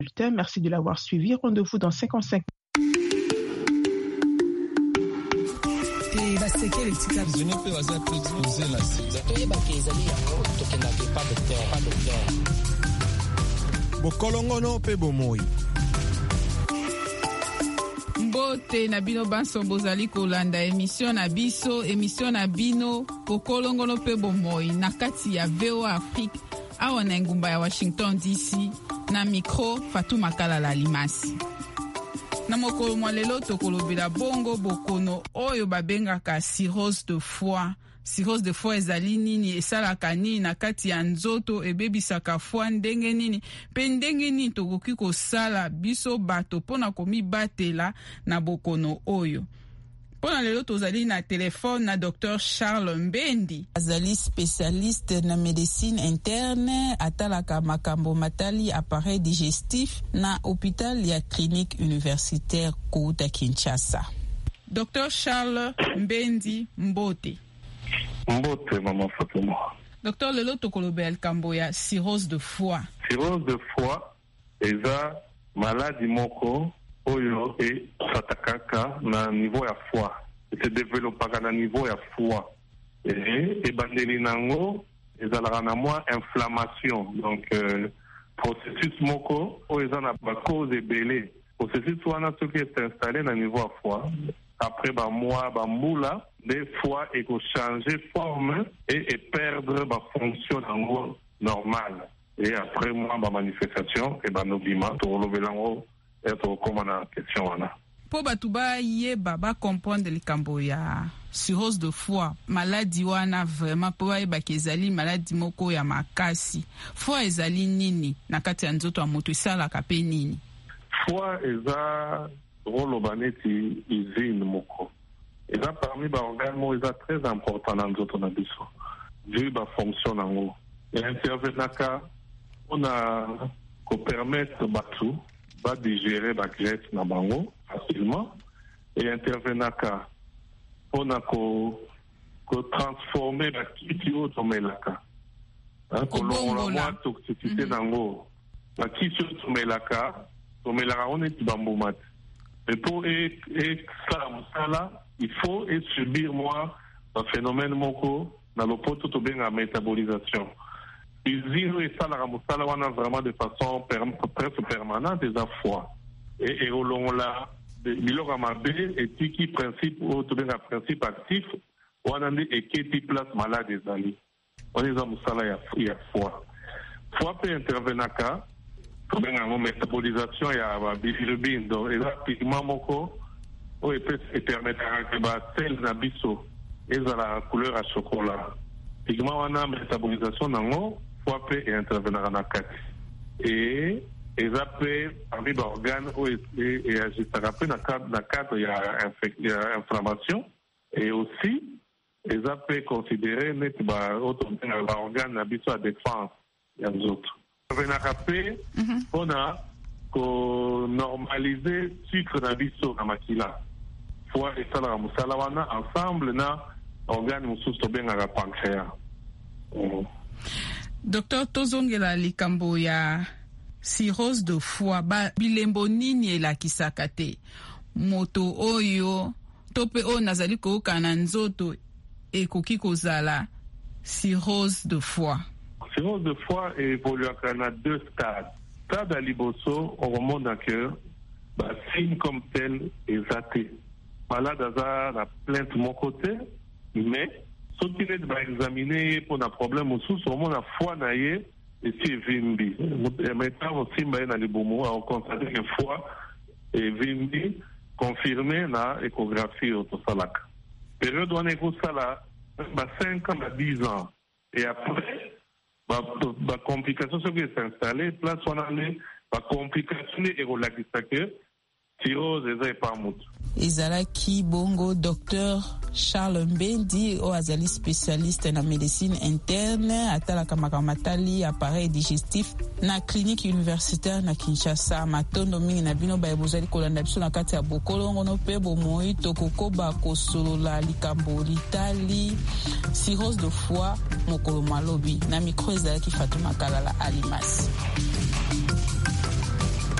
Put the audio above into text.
Merci de l'avoir suivi. Rendez-vous dans 55 bokolongono pe bomoi. Mbote na bino banso bozali kolanda émission na bino bokolongono pe bomoi na kati ya VOA Afrique awa na ngumba ya Washington DC na micro Fatuma Kalala Limasi. Na mokolo mwa lelo tokolobela bongo bokono oyo babengaka cirrhose de foie. Cirrhose de foie ezali nini, esalaka nini na kati ya nzoto, ebebisaka foie ndenge nini, pe ndenge nini tokoki kosala biso bato mpona komibatela na bokono oyo. Pona lelo tozali na telefone na Dr Charles Mbendi, azali spécialiste na médecine interne, atalaka makambo matali appareil digestif na hôpital ya clinique universitaire kouta Kinshasa. Dr Charles Mbendi Mbote. Mbote mama Fatuma. Docteur lelo tokolobela kambo ya cirrhose de foie. Cirrhose de foie eza maladie moko oyo esatakaka na niveau ya foie. Se développaka na niveau ya foie. Et bandeli nango ezalaka na mwa inflammation. Donc processus moko oyo eza na ba cause ebele. Processus wana soki est installé na niveau ya foie. Après ba mois, ba mbula, des fois il faut changer forme et perdre ma fonction normale. Et après moi, ma manifestation, et ben n'oublions tout relever l'ango être comme on a question là. Po batuba yeba ba comprendre le kambo ya cirrhose de foie, maladie wana vraiment po yeba kezali maladie moko ya makasi. Foie ezali nini na kati ya nzoto ya moto isala kape nini? Foie eza rolobaneti usine moko. Et là, parmi les organes, c'est très important dans notre nabiso. Vu la fonction en haut. Et intervenaka, on a qu'on permettre batou, va digérer la graisse dans bango facilement. Et intervenaka, on a qu'on transformer la kitio tomelaka. Qu'on a moins toxicité dans l'eau. La kitio tomelaka, on est bamboumat. Mais pour ça, il faut subir un phénomène moko dans le pot tout bien la métabolisation. Usine et ça la musala wana vraiment de façon presque permanente des fois. Et au long là, biloko mabe et qui principe ou tout bien un principe actif, on a et qui place malade des ali. On est dans musala ya foie. Foie peut intervenir ka bien la métabolisation ya bilirubine donc et là pigment moko ou peut permettre que la celle na biso et la couleur à chocolat. Pigment wana métabolisation nango fois peut intervenir na kati. Et ça peut parmi les organes et agir na cadre il y a inflammation et aussi ça peut considérer net ba autre organe na biso à défense il y a d'autres. On a normalisé le sucre dans biso na makila. Foie et ça la musala wana ensemble na organe mususu to benga la pancréas. Docteur tozongela likambo ya cirrhose de foie ba bilembo nini elakisaka te moto oyo tope o nazali koyoka na nzoto ekoki kozala cirrhose de foie. Cirrhose de foie évolue à deux stades. Stade à liboso, on remonte à cœur, signe comme tel est athée. Malade à la plainte de mon côté, mais ce qui est examiné pour un problème aussi, c'est vraiment la foie naïe et c'est vimbi. Maintenant aussi, on constate que foie est vimbi confirmé dans l'échographie au Tosalak. Période où on est comme ça là, 5 ans à 10 ans. Et après, la complication qui est installée, place on a la complication et la que cirrhose est pas mout. Ezalaki bongo Dr Charles Mbendi o azali spécialiste na médecine interne atalaka makamatali appareil digestif na clinique universitaire na Kinshasa. Matondo mingi na bino ba bozali kolanda biso na kati ya bokolongo no pe bomoi tokokoba kosolola likambo litali cirrhose de foie mokolo malobi na micro ezalaki Fatuma Kalala Alimasi.